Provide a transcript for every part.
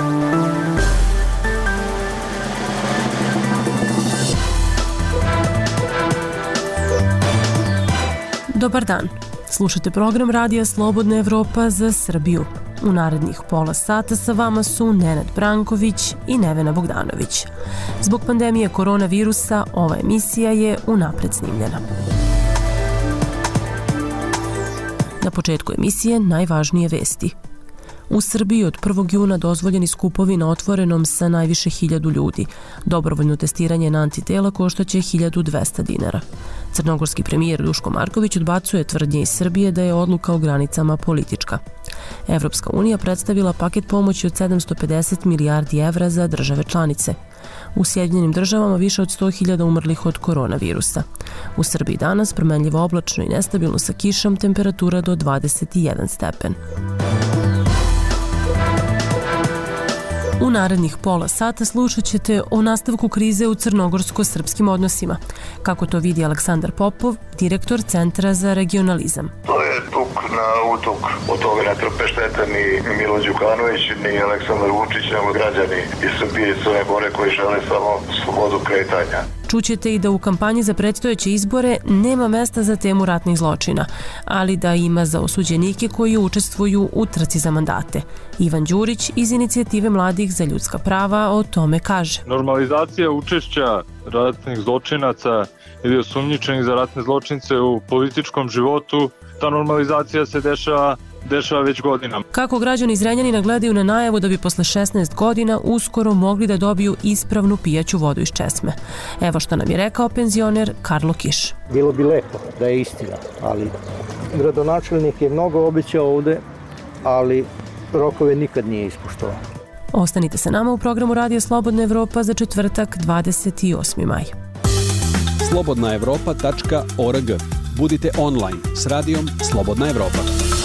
Dobar dan. Slušate program Radija Slobodna Evropa za Srbiju. U narednih pola sata sa vama su Nenad Branković i Nevena Bogdanović. Zbog pandemije koronavirusa ova emisija je unapred snimljena. Na početku emisije najvažnije vesti. U Srbiji od 1. juna dozvoljeni skupovi na otvorenom sa najviše 1000 ljudi. Dobrovoljno testiranje na antitela koštaće 1200 dinara. Crnogorski premijer Duško Marković odbacuje tvrdnje iz Srbije da je odluka o granicama politička. Evropska unija predstavila paket pomoći od 750 milijardi evra za države članice. U Sjedinjenim državama više od 100.000 umrlih od koronavirusa. U Srbiji danas promenljivo oblačno i nestabilno sa kišom, temperatura do 21 stepen. U narednih pola sata slušat ćete o nastavku krize u crnogorsko-srpskim odnosima. Kako to vidi Aleksandar Popov, direktor Centra za regionalizam. To je tuk na utuk. Od toga ne trpe štete ni Milo Đukanović, ni Aleksandar Vučić, nego građani iz Srbije i Crne Gore koji žele samo slobodu kretanja. Čućete i da u kampanji za predstojeće izbore nema mesta za temu ratnih zločina, ali da ima za osuđenike koji učestvuju u trci za mandate. Ivan Đurić iz Inicijative mladih za ljudska prava o tome kaže. Normalizacija učešća ratnih zločinaca ili osumnjičenih za ratne zločince u političkom životu, ta normalizacija se dešava već godinama. Kako građani iz Zrenjanina gledaju na najavu da bi posle 16 godina uskoro mogli da dobiju ispravnu pijaću vodu iz česme. Evo što nam je rekao penzioner Karlo Kiš. Bilo bi lepo da je istina, ali gradonačelnik je mnogo obećao ovde, ali rokove nikad nije ispoštovao. Ostanite sa nama u programu Radija Slobodna Evropa za četvrtak 28. maj. slobodnaevropa.org. Budite online s radijom Slobodna Evropa.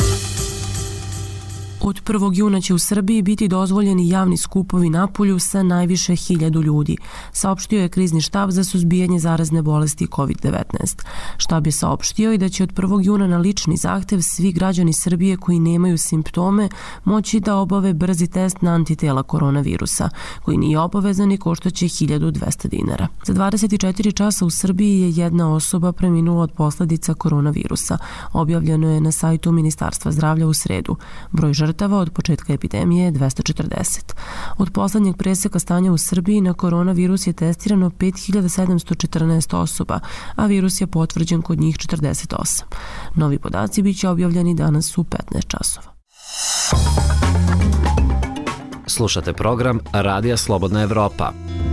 Od 1. juna će u Srbiji biti dozvoljeni javni skupovi napolju sa najviše 1000 ljudi, saopštio je krizni štab za suzbijanje zarazne bolesti COVID-19. Štab je saopštio i da će od 1. juna na lični zahtev svi građani Srbije koji nemaju simptome moći da obave brzi test na antitela koronavirusa, koji nije obavezan i koštaće 1200 dinara. Za 24 časa u Srbiji je jedna osoba preminula od posledica koronavirusa. Objavljeno je na sajtu Ministarstva zdravlja u sredu. Broj žrtava od početka epidemije je 240. Od poslednjeg preseka stanja u Srbiji na koronavirus je testirano 5714 osoba, a virus je potvrđen kod njih 48. Novi podaci biće objavljeni danas u 15 časova. Slušate program Radija Slobodna Evropa.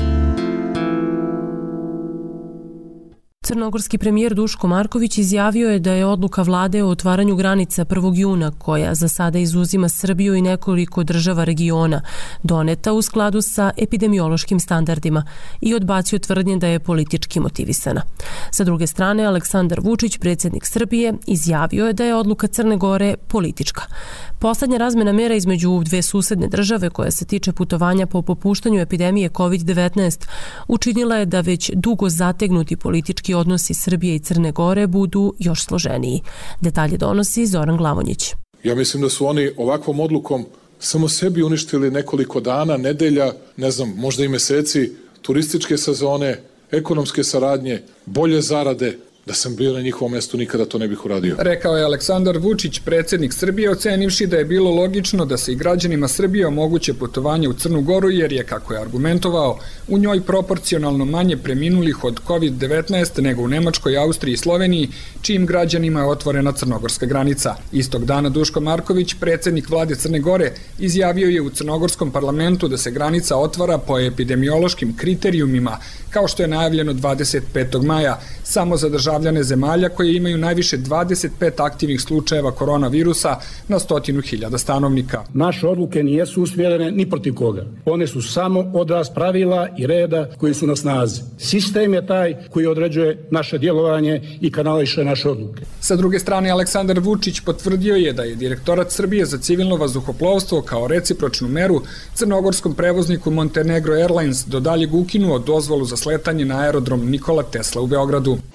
Crnogorski premijer Duško Marković izjavio je da je odluka vlade o otvaranju granica 1. juna, koja za sada izuzima Srbiju i nekoliko država regiona, doneta u skladu sa epidemiološkim standardima i odbacio tvrdnje da je politički motivisana. Sa druge strane, Aleksandar Vučić, predsjednik Srbije, izjavio je da je odluka Crne Gore politička. Poslednja razmena mera između dve susedne države koja se tiče putovanja po popuštanju epidemije COVID-19 učinila je da već dugo zategnuti politički odnosi Srbije i Crne Gore budu još složeniji. Detalje donosi Zoran Glavonjić. Ja mislim da su oni ovakvom odlukom samo sebi uništili nekoliko dana, nedelja, ne znam, možda i meseci turističke sezone, ekonomske saradnje, bolje zarade. Da sam bio na njihovom mestu, nikada to ne bih uradio. Rekao je Aleksandar Vučić, predsjednik Srbije, ocenivši da je bilo logično da se i građanima Srbije omoguće putovanje u Crnu Goru, jer je, kako je argumentovao, u njoj proporcionalno manje preminulih od COVID-19 nego u Nemačkoj, Austriji i Sloveniji, čijim građanima je otvorena crnogorska granica. Istog dana Duško Marković, predsjednik vlade Crne Gore, izjavio je u crnogorskom parlamentu da se granica otvara po epidemiološkim kriterijumima, kao što je najavljeno 25. maja, samo za državljane zemalja koje imaju najviše 25 aktivnih slučajeva koronavirusa na 100.000 stanovnika. Naše odluke nijesu usmjerene ni protiv koga. One su samo odraz pravila i reda koji su na snazi. Sistem je taj koji određuje naše djelovanje i kanališe naše odluke. Sa druge strane, Aleksandar Vučić potvrdio je da je Direktorat Srbije za civilno vazduhoplovstvo kao recipročnu meru crnogorskom prevozniku Montenegro Airlines do daljeg ukinuo dozvolu za sletanje na aerodrom Nikola Tesla u Beogradu. Ajde,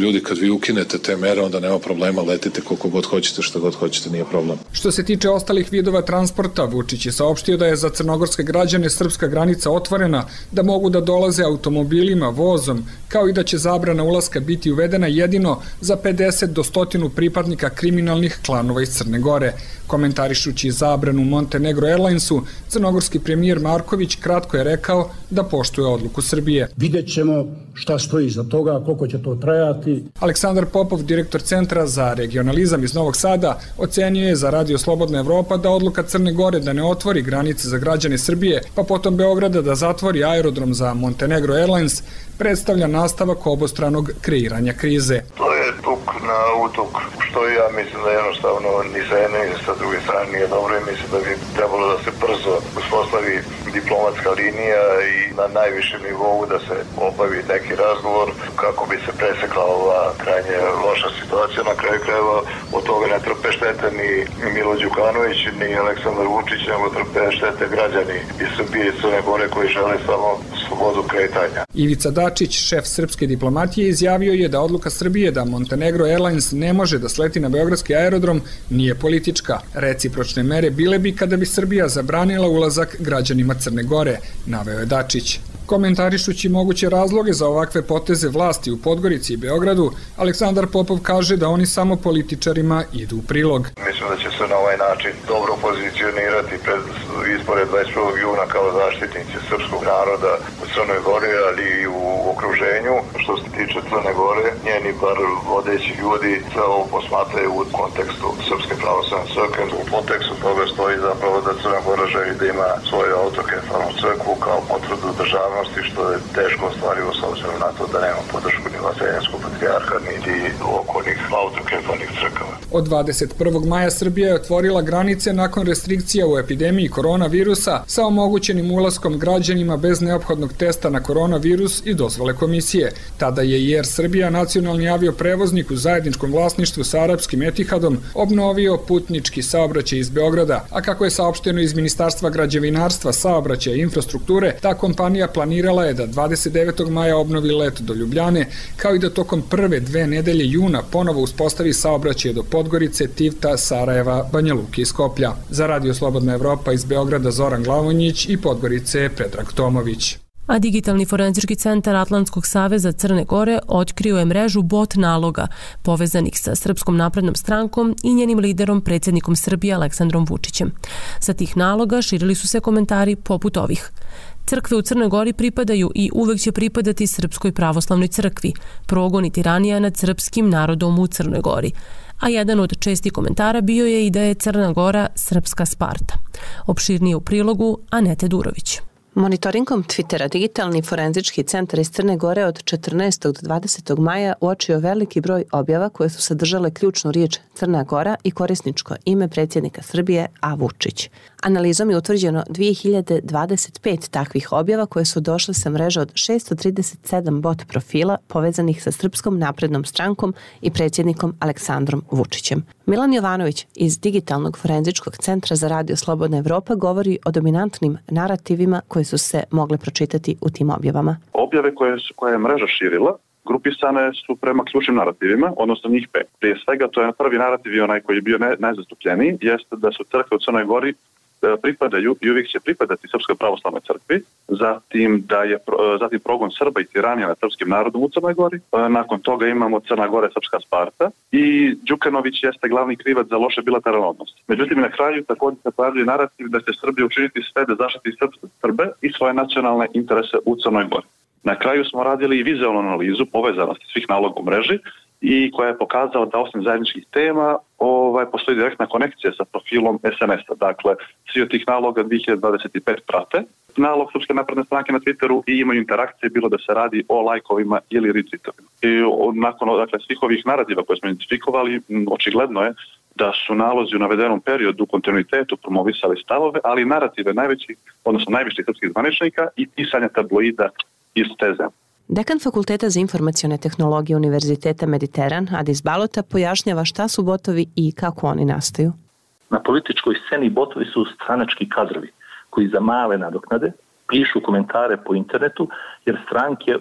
ljudi, kad vi ukinete te mere, onda nema problema, letite koliko god hoćete, što god hoćete, nije problem. Što se tiče ostalih vidova transporta, Vučić je saopštio da je za crnogorske građane srpska granica otvorena, da mogu da dolaze automobilima, vozom, kao i da će zabrana ulaska biti uvedena jedino za 50 do 100 pripadnika kriminalnih klanova iz Crne Gore. Komentarišući zabranu Montenegro Airlinesu, crnogorski premijer Marković kratko je rekao da poštuje odluku Srbije. Vidjet ćemo šta stoji iza toga, koliko će to trajati. Aleksandar Popov, direktor Centra za regionalizam iz Novog Sada, ocenio je za Radio Slobodna Evropa da odluka Crne Gore da ne otvori granice za građane Srbije, pa potom Beograda da zatvori aerodrom za Montenegro Airlines, predstavlja nastavak obostranog kreiranja krize. To je tuk na utuk, što ja mislim da jednostavno ni sa jedne ni sa druge strane nije dobro i mislim da bi trebalo da se brzo uspostavi diplomatska linija i na najvišem nivou da se obavi neki razgovor kako bi se presekla ova krajnje loša situacija. Na kraju krajeva od toga ne trpe štete ni Milo Đukanović ni Aleksandar Vučić, nego trpe štete građani iz Srbije i Crne Gore koji žele samo slobodu kretanja. Ivica Dačić, šef srpske diplomatije, izjavio je da odluka Srbije da Montenegro Airlines ne može da sleti na beogradski aerodrom nije politička. Recipročne mere bile bi kada bi Srbija zabranila ulazak građanima Crne Gore, naveo je Dačić. Komentarišući moguće razloge za ovakve poteze vlasti u Podgorici i Beogradu, Aleksandar Popov kaže da oni samo političarima idu u prilog. Mislim da će se na ovaj način dobro pozicionirati pred izbore 21. juna kao zaštitnici srpskog naroda u Crnoj Gori, ali i u okruženju. Što se tiče Crne Gore, njeni bar vodeći ljudi sve ovo posmatraju u kontekstu Srpske pravoslavne crkve. U kontekstu toga stoji zapravo da Crna Gora želi da ima svoju autokefalnu crkvu kao potvrdu državnosti, što je teško ostvarivo s obzirom na to da nema podršku ni Vaseljenskog patrijarha, niti okolnih autokefalnih crkava. Od 21. maja Srbija je otvorila granice nakon restrikcija u epidemiji koronavirusa sa omogućenim ulaskom građanima bez neophodnog testa na koronavirus i dozvole komisije. Tada je i Air Srbija, nacionalni avioprevoznik u zajedničkom vlasništvu sa arapskim Etihadom, obnovio putnički saobraćaj iz Beograda, a kako je saopšteno iz Ministarstva građevinarstva, saobraćaja i infrastrukture, ta kompanija planirala je da 29. maja obnovi let do Ljubljane, kao i da tokom prve 2 nedelje juna ponovo uspostavi saobraćaj do Podgorice, Tivta, Sarajeva, Banja Luke i Skoplja. Za Radio Slobodna Evropa iz Beograda Zoran Glavonjić i Podgorice Predrag Tomović. A Digitalni forenzički centar Atlantskog saveza Crne Gore otkrio je mrežu bot naloga povezanih sa Srpskom naprednom strankom i njenim liderom, predsjednikom Srbije Aleksandrom Vučićem. Sa tih naloga širili su se komentari poput ovih. Crkve u Crnoj Gori pripadaju i uvek će pripadati Srpskoj pravoslavnoj crkvi. Progon i tiranija nad srpskim narodom u Crnoj Gori. A jedan od čestih komentara bio je i da je Crna Gora srpska Sparta. Opširnije u prilogu Anete Durović. Monitoringom Twittera Digitalni forenzički centar iz Crne Gore od 14. do 20. maja uočio veliki broj objava koje su sadržale ključnu riječ Crna Gora i korisničko ime predsjednika Srbije A. Vučić. Analizom je utvrđeno 2025 takvih objava koje su došle sa mreže od 637 bot profila povezanih sa Srpskom naprednom strankom i predsjednikom Aleksandrom Vučićem. Milan Jovanović iz Digitalnog forenzičkog centra za Radio Slobodna Evropa govori o dominantnim narativima koje su se mogle pročitati u tim objavama. Objave koje je mreža širila grupisane su prema ključnim narativima, odnosno njih 5. Prije svega, to je prvi narativ i onaj koji je bio najzastupljeniji, jeste da su crkve u Crnoj Gori pripadaju i uvijek će pripadati Srpskoj pravoslavnoj crkvi, zatim progon Srba i tiranija nad srpskim narodom u Crnoj Gori, nakon toga imamo Crna Gora srpska Sparta i Đukanović jeste glavni krivac za loše bilateralne odnose. Međutim, na kraju također se pojavljuje narativ da će Srbija učiniti sve da zaštiti Srbe i svoje nacionalne interese u Crnoj Gori. Na kraju smo radili i vizualnu analizu povezanosti svih naloga u mreži i koja je pokazala da osim zajedničkih tema postoji direktna konekcija sa profilom SNS-a. Dakle, svi od tih naloga 2025 prate nalog Srpske napredne stranke na Twitteru i imaju interakcije, bilo da se radi o lajkovima ili retweetovima. I nakon svih ovih narativa koje smo identifikovali, očigledno je da su nalozi u navedenom periodu u kontinuitetu promovisali stavove, ali i narative najviših srpskih zvaničnika i pisanja tabloida iz te zemlje. Dekan Fakulteta za informacione tehnologije Univerziteta Mediteran, Adis Balota, pojašnjava šta su botovi i kako oni nastaju. Na političkoj sceni botovi su stranački kadrovi koji za male nadoknade pišu komentare po internetu jer stranke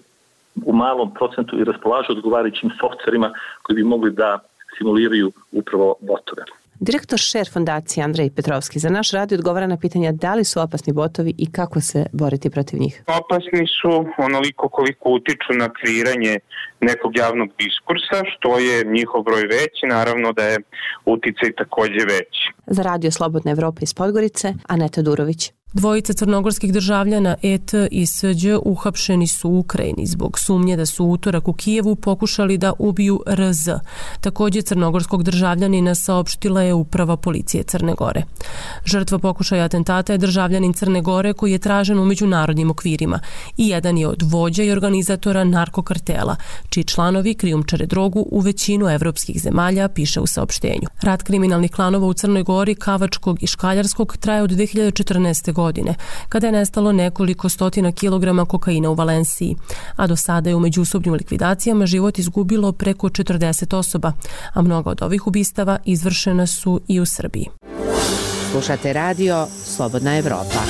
u malom procentu i raspolažu odgovarajućim softverima koji bi mogli da simuliraju upravo botove. Direktor Share fondacije Andrej Petrovski za naš radio odgovara na pitanja da li su opasni botovi i kako se boriti protiv njih. Opasni su onoliko koliko utiču na kreiranje nekog javnog diskursa, što je njihov broj veći, naravno da je uticaj takođe veći. Za radio Slobodna Evropa iz Podgorice, Aneta Durović. Dvojica crnogorskih državljana ET i SĐ uhapšeni su u Ukrajini zbog sumnje da su utorak u Kijevu pokušali da ubiju RZ. Također crnogorskog državljanina saopštila je uprava policije Crne Gore. Žrtva pokušaja atentata je državljanin Crne Gore koji je tražen u međunarodnim okvirima i jedan je od vođa i organizatora narkokartela, čiji članovi krijumčare drogu u većinu evropskih zemalja, piše u saopštenju. Rat kriminalnih klanova u Crnoj Gori, Kavačkog i Škaljarskog traje od 2014. godine, kada je nestalo nekoliko stotina kilograma kokaina u Valenciji, a do sada je u međusobnim likvidacijama život izgubilo preko 40 osoba, a mnoga od ovih ubistava izvršena su i u Srbiji. Slušate radio Slobodna Evropa.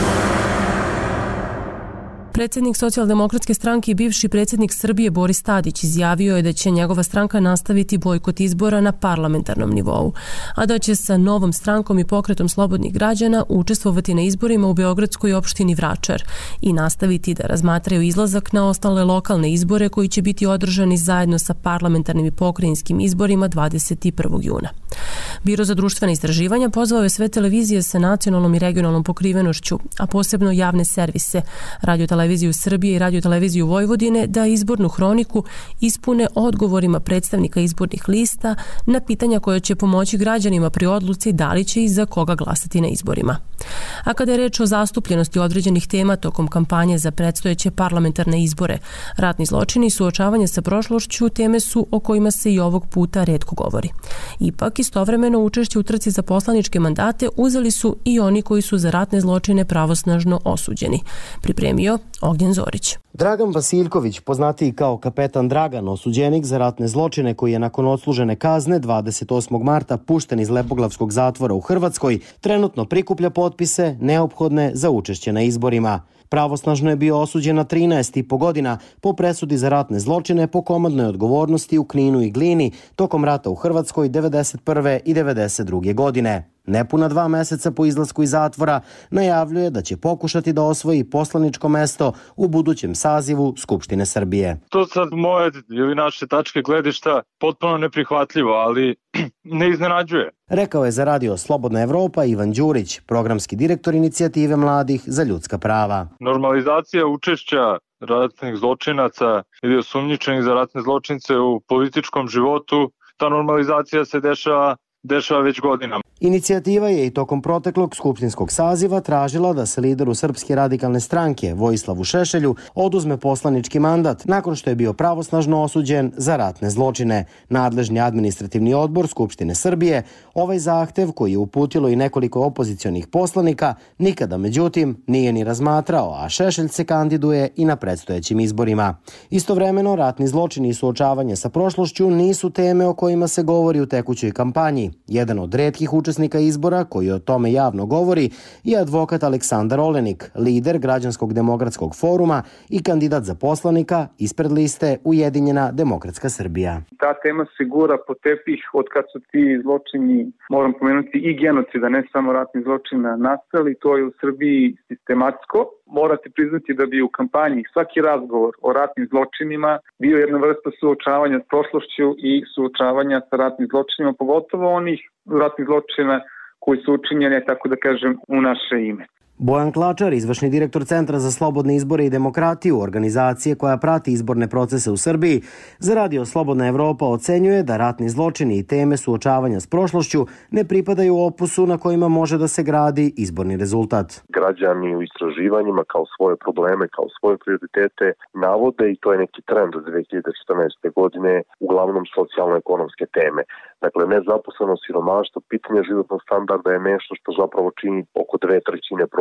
Predsjednik Socijaldemokratske stranke i bivši predsjednik Srbije Boris Tadić izjavio je da će njegova stranka nastaviti bojkot izbora na parlamentarnom nivou, a da će sa novom strankom i pokretom slobodnih građana učestvovati na izborima u beogradskoj opštini Vračar i nastaviti da razmatraju izlazak na ostale lokalne izbore koji će biti održani zajedno sa parlamentarnim i pokrajinskim izborima 21. juna. Biro za društvene istraživanja pozvao je sve televizije sa nacionalnom i regionalnom pokrivenošću, a posebno javne servise, Radio-televiziju Srbije i Radio-televiziju Vojvodine da izbornu hroniku ispune odgovorima predstavnika izbornih lista na pitanja koja će pomoći građanima pri odluci da li će i za koga glasati na izborima. A kada je reč o zastupljenosti određenih tema tokom kampanje za predstojeće parlamentarne izbore, ratni zločini i suočavanje sa prošlošću teme su o kojima se i ovog puta retko govori. Ipak, istovremeno učešće u trci za poslaničke mandate uzeli su i oni koji su za ratne zločine pravosnažno osuđeni. Pripremio Ognjen Zorić. Dragan Vasiljković, poznatiji kao kapetan Dragan, osuđenik za ratne zločine koji je nakon odslužene kazne 28. marta pušten iz Lepoglavskog zatvora u Hrvatskoj, trenutno prikuplja potpise neophodne za učešće na izborima. Pravosnažno je bio osuđen na 13,5 godina po presudi za ratne zločine po komandnoj odgovornosti u Kninu i Glini tokom rata u Hrvatskoj 1991. i 1992. godine. Nepuna 2 meseca po izlasku iz zatvora najavljuje da će pokušati da osvoji poslaničko mesto u budućem sazivu Skupštine Srbije. To sad moje ili naše tačke gledišta potpuno neprihvatljivo, ali ne iznenađuje. Rekao je za radio Slobodna Evropa Ivan Đurić, programski direktor inicijative mladih za ljudska prava. Normalizacija učešća ratnih zločinaca ili osumnjičenih za ratne zločince u političkom životu, ta normalizacija se dešava već godinama. Inicijativa je i tokom proteklog skupštinskog saziva tražila da se lideru Srpske radikalne stranke Vojislavu Šešelju oduzme poslanički mandat nakon što je bio pravosnažno osuđen za ratne zločine. Nadležni administrativni odbor Skupštine Srbije ovaj zahtev, koji je uputilo i nekoliko opozicionih poslanika, nikada međutim nije ni razmatrao, a Šešelj se kandiduje i na predstojećim izborima. Istovremeno, ratni zločini i suočavanje sa prošlošću nisu teme o kojima se govori u tekućoj kampanji. Jedan od retkih učesnika izbora koji o tome javno govori je advokat Aleksandar Olenik, lider Građanskog demokratskog foruma i kandidat za poslanika ispred liste Ujedinjena demokratska Srbija. Ta tema se gura po tepih od kad su ti zločini, moram pomenuti i genocida, ne samo ratni zločina, nastali. To je u Srbiji sistematsko. Morate priznati da bi u kampanji svaki razgovor o ratnim zločinima bio jedna vrsta suočavanja s prošlošću i suočavanja sa ratnim zločinima, pogotovo onih ratnih zločina koji su učinjeni, tako da kažem, u naše ime. Bojan Klačar, izvršni direktor Centra za slobodne izbore i demokratiju, organizacije koja prati izborne procese u Srbiji, za radio Slobodna Evropa ocenjuje da ratni zločini i teme suočavanja s prošlošću ne pripadaju opusu na kojima može da se gradi izborni rezultat. Građani u istraživanjima kao svoje probleme, kao svoje prioritete navode, i to je neki trend od 2014. godine, uglavnom socijalno-ekonomske teme. Dakle, nezaposlenost, siromaštvo, pitanje životnog standarda je nešto što zapravo čini oko 2/3 problema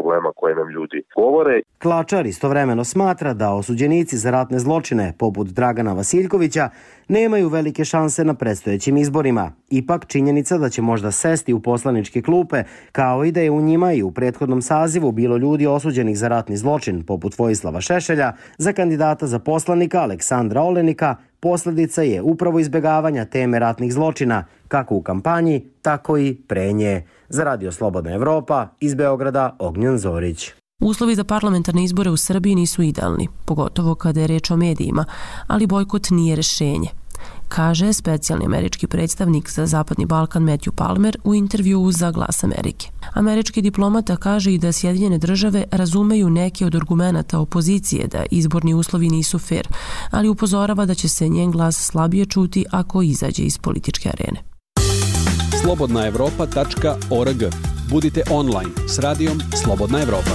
problema koje nam ljudi govore. Klačar istovremeno smatra da osuđenici za ratne zločine, poput Dragana Vasiljkovića, nemaju velike šanse na predstojećim izborima. Ipak činjenica da će možda sesti u poslaničke klupe, kao i da je u njima i u prethodnom sazivu bilo ljudi osuđenih za ratni zločin, poput Vojislava Šešelja, za kandidata za poslanika Aleksandra Olenika, posljedica je upravo izbjegavanja teme ratnih zločina, kako u kampanji, tako i pre nje. Za Radio Slobodna Evropa, iz Beograda, Ognjen Zorić. Uslovi za parlamentarne izbore u Srbiji nisu idealni, pogotovo kada je reč o medijima, ali bojkot nije rešenje, kaže specijalni američki predstavnik za Zapadni Balkan Matthew Palmer u intervjuu za Glas Amerike. Američki diplomata kaže i da Sjedinjene države razumeju neke od argumenata opozicije da izborni uslovi nisu fer, ali upozorava da će se njen glas slabije čuti ako izađe iz političke arene. slobodnaevropa.org. Budite online s radijom Slobodna Evropa.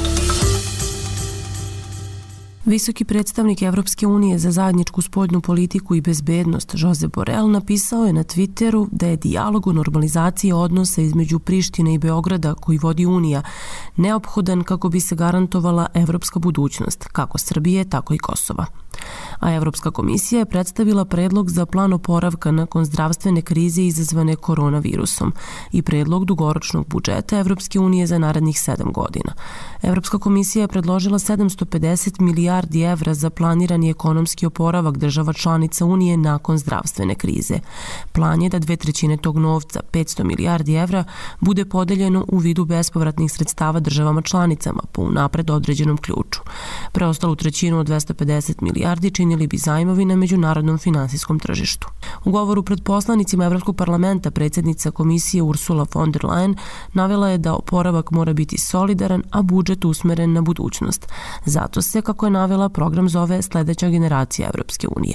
Visoki predstavnik Evropske unije za zajedničku spoljnu politiku i bezbednost Josep Borrell napisao je na Twitteru da je dijalog o normalizaciji odnosa između Prištine i Beograda koji vodi Unija neophodan kako bi se garantovala evropska budućnost, kako Srbije, tako i Kosova. A Evropska komisija je predstavila predlog za plan oporavka nakon zdravstvene krize izazvane koronavirusom i predlog dugoročnog budžeta Evropske unije za narednih 7 godina. Evropska komisija je predložila 750 milijardi evra za planirani ekonomski oporavak država članica Unije nakon zdravstvene krize. Plan je da 2/3 tog novca, 500 milijardi evra, bude podeljeno u vidu bespovratnih sredstava državama članicama po unapred određenom ključu. Preostalu trećinu od 250 milijardi činili bi zajmovi na međunarodnom finansijskom tržištu. U govoru pred poslanicima Evropskog parlamenta predsjednica komisije Ursula von der Leyen navela je da oporavak mora biti solidaran, a budžet usmeren na budućnost. Zato se, kako je navela, program zove Sljedeća generacija Evropske unije.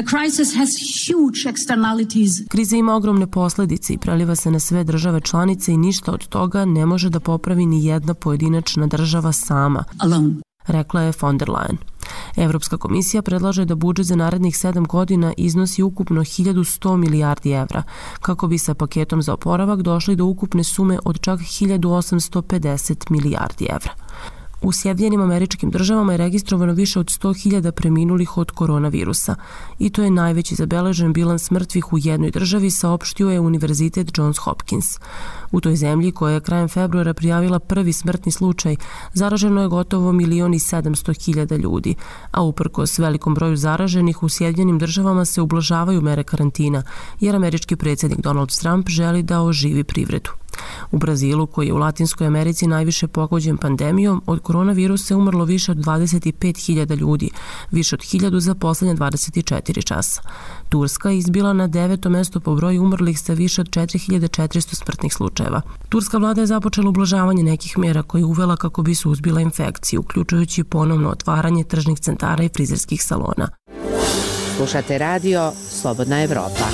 Kriza ima ogromne posljedice i preliva se na sve države članice i ništa od toga ne može da popravi ni jedna pojedinačna država sama, rekla je von der Leyen. Evropska komisija predlaže da budžet za narednih 7 godina iznosi ukupno 1100 milijardi evra, kako bi sa paketom za oporavak došli do ukupne sume od čak 1850 milijardi evra. U Sjedinjenim Američkim Državama je registrovano više od 100.000 preminulih od koronavirusa i to je najveći zabeležen bilans mrtvih u jednoj državi, saopštio je Univerzitet Johns Hopkins. U toj zemlji, koja je krajem februara prijavila prvi smrtni slučaj, zaraženo je gotovo 1.700.000 ljudi, a uprkos velikom broju zaraženih u Sjedinjenim Državama se ublažavaju mere karantina, jer američki predsjednik Donald Trump želi da oživi privredu. U Brazilu, koji je u Latinskoj Americi najviše pogođen pandemijom, od koronavirusa je umrlo više od 25.000 ljudi, više od 1.000 za posljednje 24 časa. Turska je izbila na 9. mesto po broju umrlih sa više od 4.400 smrtnih slučajeva. Turska vlada je započela ublažavanje nekih mjera koje je uvela kako bi suzbila infekciju, uključujući ponovno otvaranje tržnih centara i frizerskih salona. Slušate radio Slobodna Evropa.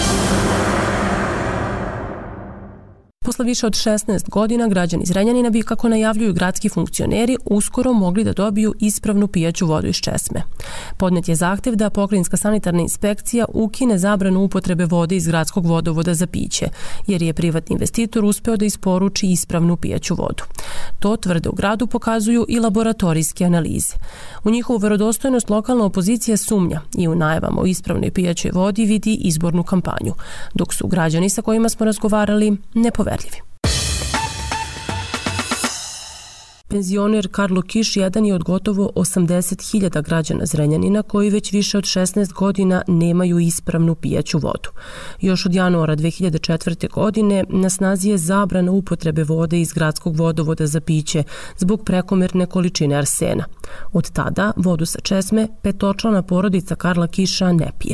Posle više od 16 godina građani Zrenjanina bi, kako najavljuju gradski funkcioneri, uskoro mogli da dobiju ispravnu pijaću vodu iz česme. Podnet je zahtev da pokrajinska sanitarna inspekcija ukine zabranu upotrebe vode iz gradskog vodovoda za piće, jer je privatni investitor uspeo da isporuči ispravnu pijaću vodu. To, tvrde u gradu, pokazuju i laboratorijske analize. U njihovu verodostojnost lokalna opozicija sumnja i u najavama o ispravnoj pijaćoj vodi vidi izbornu kampanju, dok su građani sa kojima smo razgovarali nepoverljivi. Penzioner Karlo Kiš jedan je od gotovo 80.000 građana Zrenjanina koji već više od 16 godina nemaju ispravnu pijaću vodu. Još od januara 2004. godine na snazi je zabrana upotrebe vode iz gradskog vodovoda za piće zbog prekomerne količine arsena. Od tada vodu sa česme petočlana porodica Karla Kiša ne pije.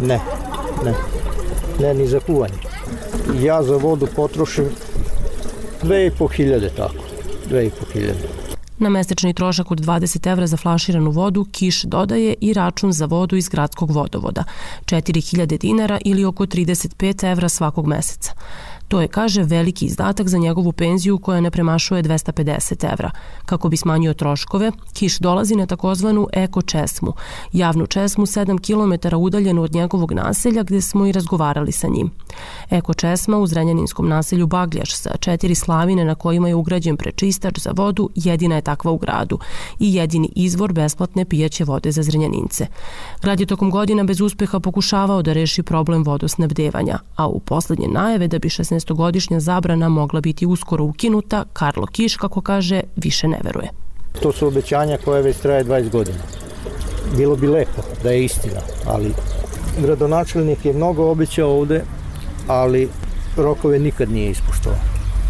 Ne, ni za kuvanje. Ja za vodu potrošim 2.500, tako, 2.500. Na mesečni trošak od 20 evra za flaširanu vodu Kiš dodaje i račun za vodu iz gradskog vodovoda, 4.000 dinara ili oko 35 evra svakog meseca. To je, kaže, veliki izdatak za njegovu penziju koja ne premašuje 250 evra. Kako bi smanjio troškove, Kiš dolazi na takozvanu eko česmu, javnu česmu 7 km udaljenu od njegovog naselja gde smo i razgovarali sa njim. Eko česma u zrenjaninskom naselju Bagljaš sa 4 slavine na kojima je ugrađen prečistač za vodu jedina je takva u gradu i jedini izvor besplatne pijaće vode za Zrenjanince. Grad je tokom godina bez uspeha pokušavao da reši problem vodosnabdevanja, a u poslednje najave da bi 16-godišnja zabrana mogla biti uskoro ukinuta, Karlo Kiš, kako kaže, više ne veruje. To su obećanja koje već traje 20 godina. Bilo bi lepo da je istina, ali gradonačelnik je mnogo obećao ovde, ali rokove nikad nije ispoštovao.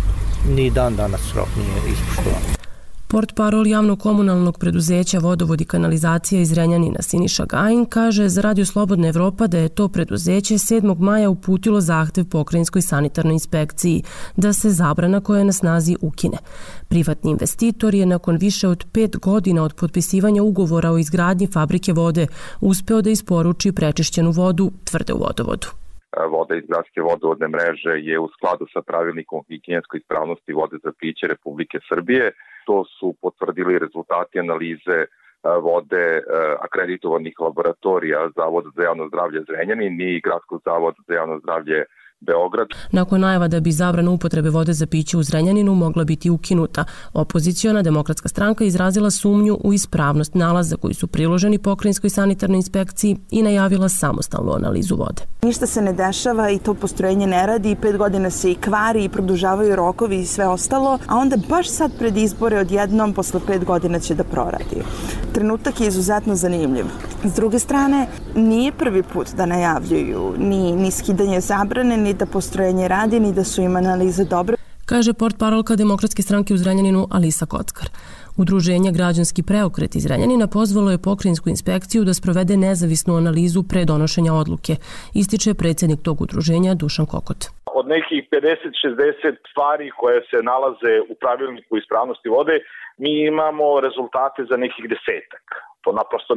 Ni dan danas rok nije ispoštovan. Portparol javnog komunalnog preduzeća Vodovod i kanalizacija iz Zrenjanina Siniša Gajin kaže za Radio Slobodna Evropa da je to preduzeće 7. maja uputilo zahtev pokrajinskoj sanitarnoj inspekciji da se zabrana koja je na snazi ukine. Privatni investitor je nakon više od 5 godina od potpisivanja ugovora o izgradnji fabrike vode uspeo da isporuči prečišćenu vodu, tvrde u Vodovodu. Voda iz gradske vodovodne mreže je u skladu sa pravilnikom o higijenskoj ispravnosti vode za piće Republike Srbije. To su potvrdili rezultati analize vode akreditovanih laboratorija Zavoda za javno zdravlje Zrenjanin i Gradskog zavoda za javno zdravlje Beograd. Nakon najava da bi zabrana upotrebe vode za piće u Zrenjaninu mogla biti ukinuta, opoziciona Demokratska stranka izrazila sumnju u ispravnost nalaza koji su priloženi pokrajinskoj sanitarnoj inspekciji i najavila samostalnu analizu vode. Ništa se ne dešava i to postrojenje ne radi, 5 godina se i kvari i produžavaju rokovi i sve ostalo, a onda baš sad pred izbore odjednom posle 5 godina će da proradi. Trenutak je izuzetno zanimljiv. S druge strane, nije prvi put da najavljuju ni skidanje zabrane, ni da postrojenje radi, ni da su im analize dobre. Kaže portparolka Demokratske stranke u Zrenjaninu Alisa Kockar. Udruženje Građanski preokret iz Zrenjanina pozvalo je pokrajinsku inspekciju da sprovede nezavisnu analizu pre donošenja odluke, ističe predsjednik tog udruženja Dušan Kokot. Od nekih 50-60 stvari koje se nalaze u pravilniku ispravnosti vode, mi imamo rezultate za nekih 10-ak. To naprosto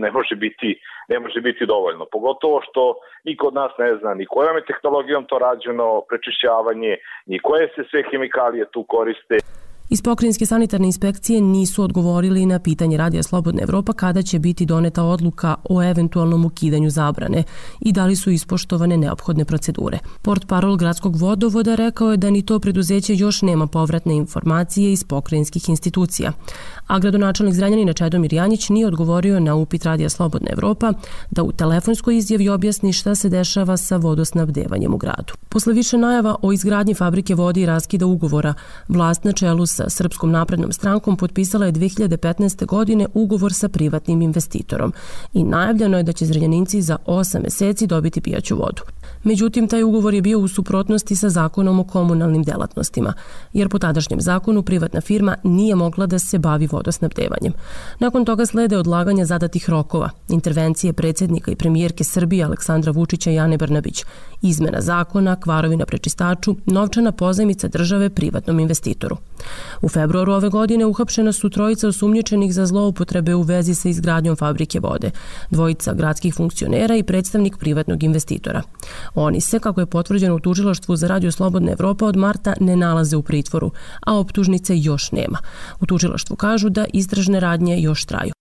ne može biti dovoljno. Pogotovo što niko od nas ne zna ni kojom je tehnologijom to rađeno, prečišćavanje, ni koje se sve hemikalije tu koriste. Iz pokrajinske sanitarne inspekcije nisu odgovorili na pitanje Radija Slobodna Evropa kada će biti doneta odluka o eventualnom ukidanju zabrane i da li su ispoštovane neophodne procedure. Portparol Gradskog vodovoda rekao je da ni to preduzeće još nema povratne informacije iz pokrajinskih institucija. A gradonačelnik Zrenjanina Čedomir Janjić nije odgovorio na upit Radija Slobodna Evropa da u telefonskoj izjavi objasni šta se dešava sa vodosnabdevanjem u gradu. Posle više najava o izgradnji fabrike vode i raskida ugovora, vlast na čelu sa Srpskom naprednom strankom potpisala je 2015. godine ugovor sa privatnim investitorom i najavljeno je da će Zrenjaninci za 8 meseci dobiti pijaću vodu. Međutim, taj ugovor je bio u suprotnosti sa zakonom o komunalnim delatnostima, jer po tadašnjem zakonu privatna firma nije mogla da se bavi vodosnabdevanjem. Nakon toga slede odlaganja zadatih rokova, intervencije predsjednika i premijerke Srbije Aleksandra Vučića i Ane Brnabić, izmena zakona, kvarovi na prečistaču, novčana pozajmica države privatnom investitoru. U februaru ove godine uhapšena su 3 osumnjičenih za zloupotrebe u vezi sa izgradnjom fabrike vode, 2 gradskih funkcionera i predstavnik privatnog investitora. Oni se, kako je potvrđeno u tužilaštvu za Radio Slobodna Evropa, od marta ne nalaze u pritvoru, a optužnice još nema. U tužilaštvu kažu da istražne radnje još traju.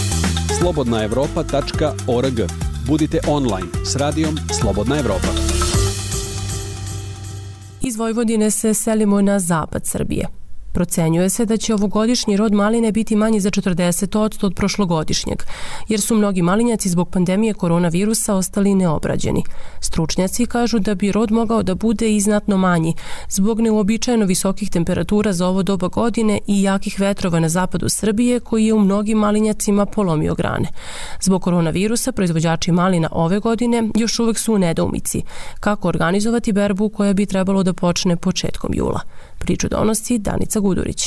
slobodnaevropa.org. Budite online s radijom Slobodna Evropa. Iz Vojvodine se selimo na zapad Srbije. Procenjuje se da će ovogodišnji rod maline biti manji za 40% od prošlogodišnjeg, jer su mnogi malinjaci zbog pandemije koronavirusa ostali neobrađeni. Stručnjaci kažu da bi rod mogao da bude i znatno manji, zbog neuobičajeno visokih temperatura za ovo doba godine i jakih vetrova na zapadu Srbije, koji je u mnogim malinjacima polomio grane. Zbog koronavirusa proizvođači malina ove godine još uvek su u nedoumici kako organizovati berbu koja bi trebalo da počne početkom jula. Priču donosi Danica Gudurić.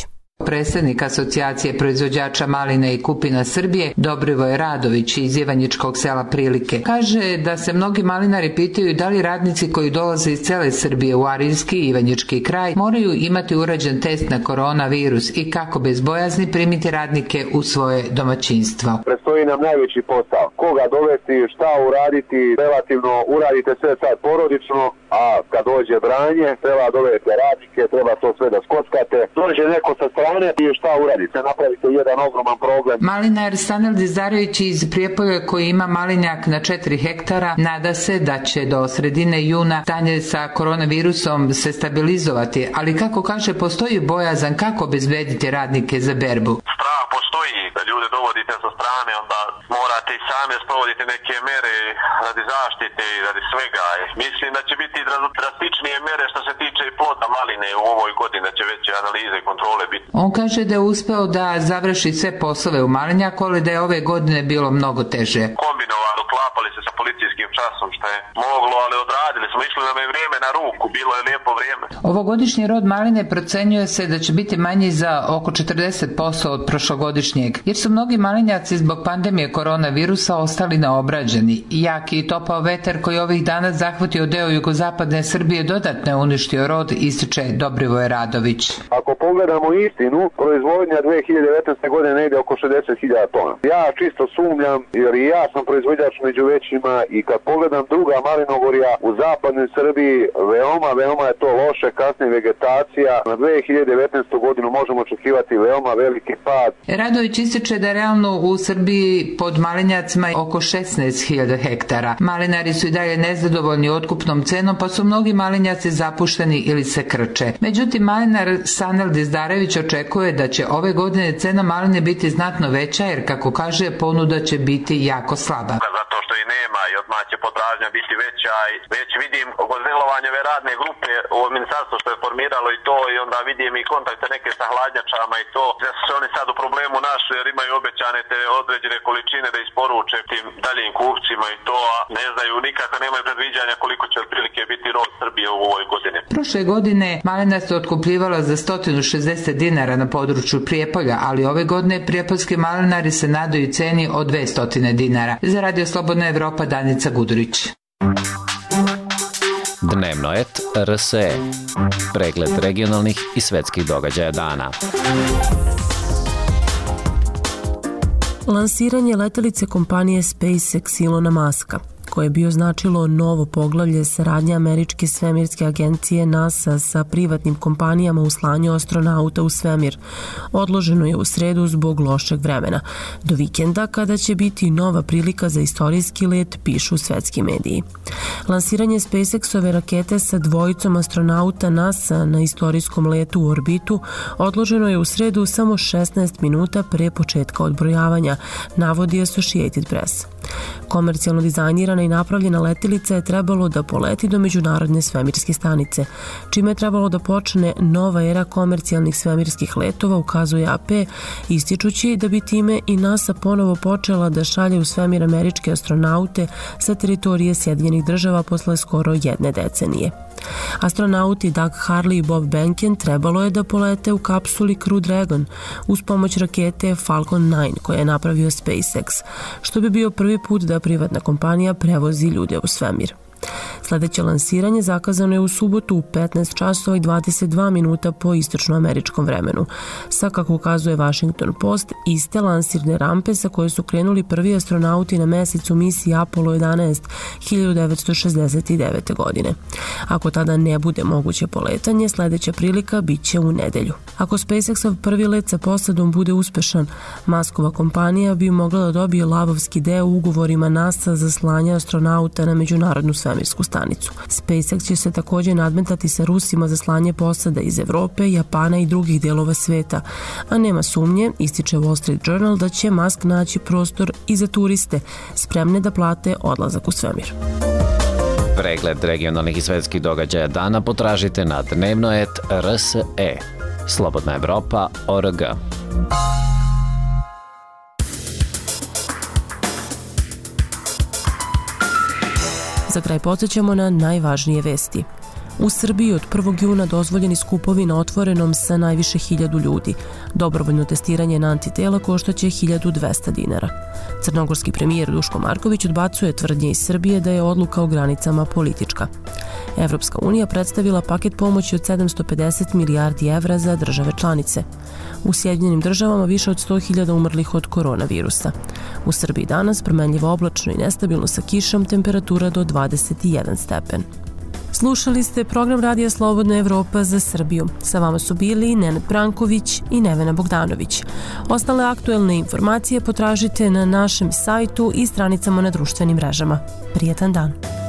Predsednik Asocijacije proizvođača maline i kupina Srbije Dobrivoje Radović iz Ivanjičkog sela Prilike kaže da se mnogi malinari pitaju da li radnici koji dolaze iz cele Srbije u Arilski i Ivanjički kraj moraju imati urađen test na koronavirus i kako bez bojazni primiti radnike u svoje domaćinstvo. Predstoji nam najveći posao. Koga dovesti, šta uraditi, relativno uradite sve sad porodično, a kad dođe branje, treba dovesti radnike, treba to sve da skockate. Dođe neko sa strane i šta uradite, napravite jedan ogroman problem. Malinar Stanel Dizarević iz Prijepolja koji ima malinjak na 4 hektara nada se da će do sredine juna stanje sa koronavirusom se stabilizovati, ali kako kaže postoji bojazan kako obezbediti radnike za berbu. Strah postoji da ljude dovodite sa strane, onda morate i sami sprovoditi neke mere radi zaštite i radi svega. Mislim da će biti drastičnije mere što se tiče i ploda maline u ovoj godini, da će veće analize i kontrole biti. On kaže da je uspeo da završi sve poslove u malinjaku, ali da je ove godine bilo mnogo teže. Kombinovano, klapali se sa policijskim časom što je moglo, ali odradili smo, išli nam je vrijeme na ruku, bilo je lijepo vrijeme. Ovogodišnji rod maline procenjuje se da će biti manji za oko 40% od prošlogodišnjeg, jer su mnogi malinjaci zbog pandemije koronavirusa ostali neobrađeni. Jaki i topao vetar koji ovih dana zahvatio deo jugozapadne Srbije dodatno je uništio rod, ističe Dobrivoje Radović. Ako pogledamo istinu, proizvodnja 2019. godine negde oko 60.000 tona. Ja čisto sumnjam, jer i ja sam proizvođač među većima i kad pogledam druga malinogorja u zapadnoj Srbiji, veoma je to loše, kasnije vegetacija. Na 2019. godinu možemo očekivati veoma veliki pad. Radović ističe da realno u Srbiji pod malinjacima oko 16.000 hektara. Malinari su i dalje nezadovoljni otkupnom cenom, pa su mnogi malinjaci zapušteni ili se krče. Međutim, malinar Sanel Dizdarević očekuje da će ove godine cena maline biti znatno veća, jer kako kaže, ponuda će biti jako slaba. Zato što i nema i odmah će potražnja biti veća i već vidim delovanje ove radne grupe u ministarstvu što je formiralo i to, i onda vidim i kontakte neke sa hladnjačama i to, da su oni sad u problemu naši jer imaju obećane te određene količine da isporuče tim daljim kupcima i to, a ne znaju nikako, nemaju predviđanja koliko će otprilike biti rod Srbije u ovoj godini. Prošle godine malina se otkupljivala za 160 dinara na području Prijepolja, ali ove godine prijepoljski malinari se nadaju ceni od 200 dinara. Za Radio Slobodna Evropa, Danica Gudurić. Dnevno et RSE. Pregled regionalnih i svetskih događaja dana. Lansiranje letelice kompanije SpaceX Ilona Muska, koje je bio značilo novo poglavlje saradnje američke svemirske agencije NASA sa privatnim kompanijama u slanju astronauta u svemir, odloženo je u sredu zbog lošeg vremena. Do vikenda, kada će biti nova prilika za istorijski let, pišu svetski mediji. Lansiranje SpaceX-ove rakete sa dvojicom astronauta NASA na istorijskom letu u orbitu odloženo je u sredu samo 16 minuta pre početka odbrojavanja, navodi Associated Press. Komercijalno dizajnirana i napravljena letilica je trebalo da poleti do Međunarodne svemirske stanice, čime je trebalo da počne nova era komercijalnih svemirskih letova, ukazuje AP, ističući da bi time i NASA ponovo počela da šalje u svemir američke astronaute sa teritorije Sjedinjenih država posle skoro jedne decenije. Astronauti Doug Hurley i Bob Behnken trebalo je da polete u kapsuli Crew Dragon uz pomoć rakete Falcon 9 koje je napravio SpaceX, što bi bio prvi put da privatna kompanija prevozi ljude u svemir. Sledeće lansiranje zakazano je u subotu u 15 časova i 22 minuta po istočnoameričkom vremenu. Sa, kako ukazuje Washington Post, iste lansirne rampe sa koje su krenuli prvi astronauti na mesec u misiji Apollo 11 1969. godine. Ako tada ne bude moguće poletanje, sledeća prilika bit će u nedelju. Ako SpaceX-ov prvi let sa posadom bude uspešan, Muskova kompanija bi mogla da dobije lavovski deo u ugovorima NASA za slanje astronauta na Međunarodnu svemirsku stanicu. SpaceX će se takođe nadmetati sa Rusima za slanje posada iz Evrope, Japana i drugih delova sveta, a nema sumnje, ističe Wall Street Journal, da će Musk naći prostor i za turiste spremne da plate odlazak u svemir. Pregled regionalnih i svetskih događaja dana potražite na dnevnoet.rse. Slobodna Evropa.org. Za kraj podsjećamo na najvažnije vesti. U Srbiji od 1. juna dozvoljeni skupovi na otvorenom sa najviše 1000 ljudi. Dobrovoljno testiranje na antitela koštaće 1200 dinara. Crnogorski premijer Duško Marković odbacuje tvrdnje iz Srbije da je odluka o granicama politička. Evropska unija predstavila paket pomoći od 750 milijardi evra za države članice. U Sjedinjenim državama više od 100.000 umrlih od koronavirusa. U Srbiji danas promenljivo oblačno i nestabilno sa kišom, temperatura do 21 stepen. Slušali ste program Radija Slobodna Evropa za Srbiju. Sa vama su bili Nenad Branković i Nevena Bogdanović. Ostale aktuelne informacije potražite na našem sajtu i stranicama na društvenim mrežama. Prijetan dan.